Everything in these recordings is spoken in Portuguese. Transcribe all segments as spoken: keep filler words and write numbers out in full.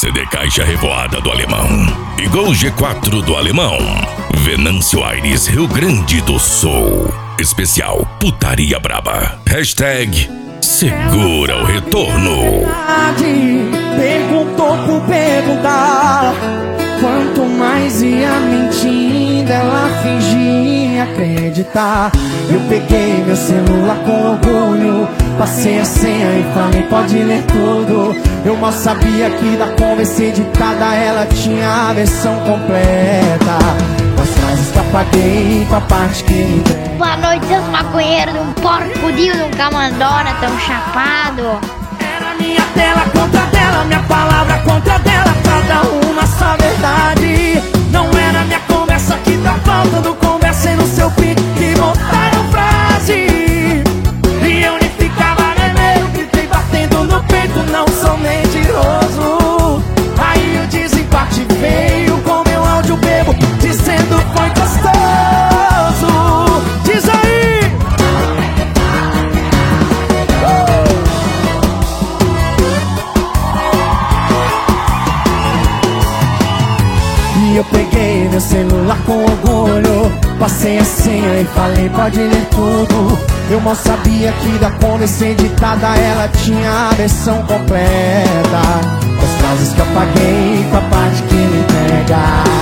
C D Caixa Revoada do Alemão e Gol G quatro do Alemão. Venâncio Aires, Rio Grande do Sul. Especial Putaria Braba. Hashtag Segura o Retorno. Perguntou por perguntar, quanto mais ia mentindo, ela fingia acreditar. Eu peguei meu celular com orgulho, passei a senha e falei pode ler tudo. Eu mal sabia que da conversa editada ela tinha a versão completa das frases que apaguei com a parte que me entrega. Boa noite, seus maconheiros de um porco fudido, de um camandona tão chapado. Era minha tela contra dela, minha palavra contra dela, cada uma só verdade. Não era minha conversa que tá faltando, conversei no seu pique que botaram frase. E eu nem ficava vermelho, gritei batendo no peito, não sou mentiroso. Aí o desempate veio com meu áudio bebo, dizendo foi gostoso. Diz aí! E eu peguei meu celular com orgulho, passei a senha e falei pode ler tudo. Eu mal sabia que da conversa editada ela tinha a versão completa das frases que eu apaguei com a parte que me entrega.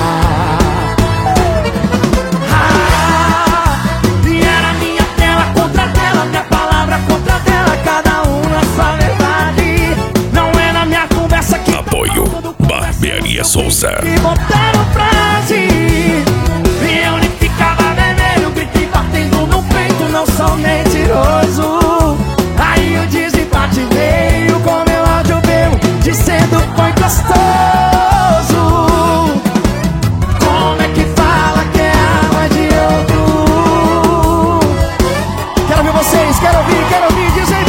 Ah, e era minha tela contra dela, minha palavra contra dela, cada uma a sua verdade. Não era minha conversa que Apoio Barbearia Souza. e botaram frase. E eu nem ficava vermelho, gritei batendo no peito, não sou mentiroso. Aí o desempate veio com meu áudio meu, dizendo foi gostoso. Como é que fala que é água de outro? Quero ouvir vocês, quero ouvir, quero ouvir, dizem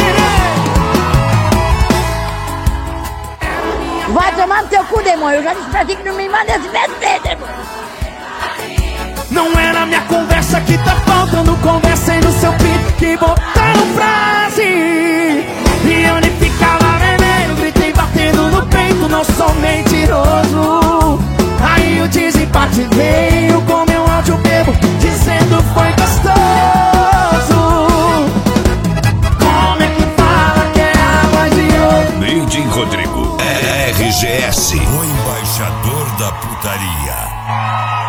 Vai tomar no teu cu, demônio. Eu já disse pra ti que não me manda esse mestre, demônio. não era minha conversa que tá faltando, conversei no seu pique que botaram frase. E eu nem ficava vermelho, gritei batendo no peito, não sou mentiroso. Aí o desempate veio com meu áudio bebo, dizendo foi gostoso. Como é que fala que é água de outro? Neide Rodrigo, R G S, O embaixador da putaria.